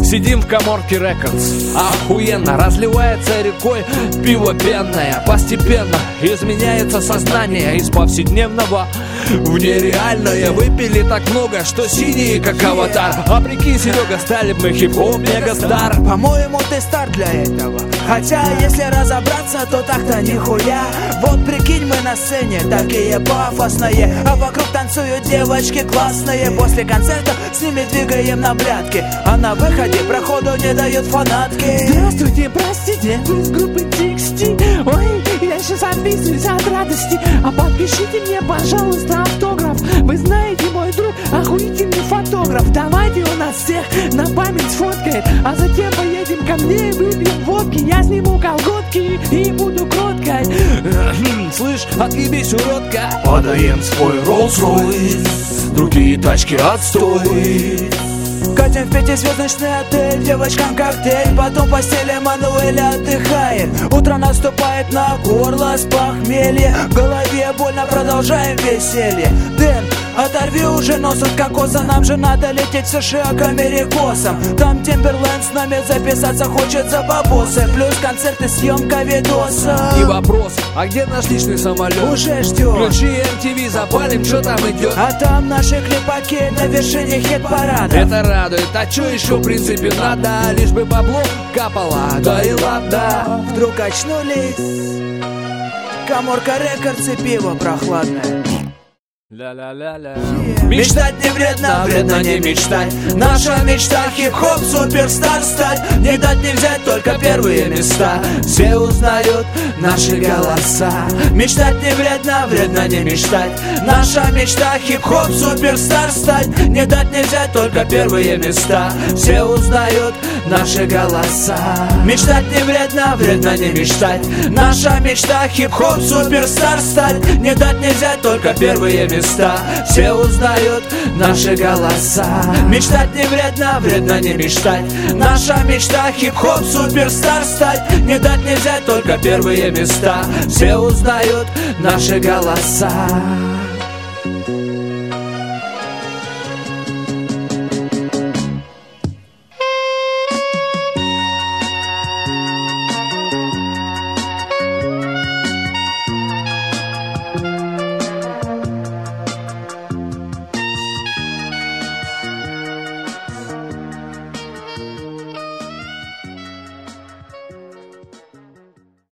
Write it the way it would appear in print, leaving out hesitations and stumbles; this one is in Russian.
Сидим в Каморке Рекордс, охуенно разливается рекой пиво пенное. Постепенно изменяется сознание из повседневного в нереальное. Выпили так много, что синие как аватар. А прикинь, Серега, стали мы хип-хоп мегастар. По-моему, ты стар для этого. Хотя, если разобраться, то так-то нихуя. Вот прикинь, мы на сцене такие пафосные, а вокруг танцуют девочки классные. После концерта с ними двигаем на блядки, а на выходе проходу не дают фанатки. Здравствуйте, простите, вы из группы TXT. Ой, я сейчас описываюсь от радости. А подпишите мне, пожалуйста, автограф. Вы знаете, мой друг охуительный фотограф. Давайте он нас всех на память сфоткает, а затем поедем ко мне и выпьем водки. Я сниму колготки и буду кроткой. Слышь, отъебись, уродка. Подаем свой Rolls-Royce, другие тачки отстой. Катим в пятизвездочный отель, девочкам коктейль, потом в постели Мануэль отдыхает. Утро наступает на горло с похмелья, в голове больно, продолжаем веселье. Дэн, оторви уже нос от кокоса, нам же надо лететь в США к америкосам. Там Тимберленд с нами записаться хочет за бабосы, плюс концерты, съемка видоса. И вопрос, а где наш личный самолет? Уже ждем. Включи MTV, запалим, что там идет. А там наши клипаки на вершине хит-парада. Это радует, а чё еще в принципе надо? Лишь бы бабло капало, да и ладно. Вдруг очнулись, Каморка Рекордс и пиво прохладное. Ля-ля-ля-ля. Мечтать не вредно, вредно не мечтать. Наша мечта хип-хоп суперстар стать. Не дать не взять, только первые места. Все узнают наши голоса. Мечтать не вредно, вредно не мечтать. Наша мечта хип-хоп суперстар стать. Не дать не взять, только первые места. Все узнают наши голоса. Мечтать не вредно, вредно не мечтать. Наша мечта хип-хоп суперстар стать. Не дать не взять, только первые места. Все узнают наши голоса. Мечтать не вредно, вредно не мечтать. Наша мечта хип-хоп суперстар стать. Не дать не взять, только первые места. Все узнают наши голоса.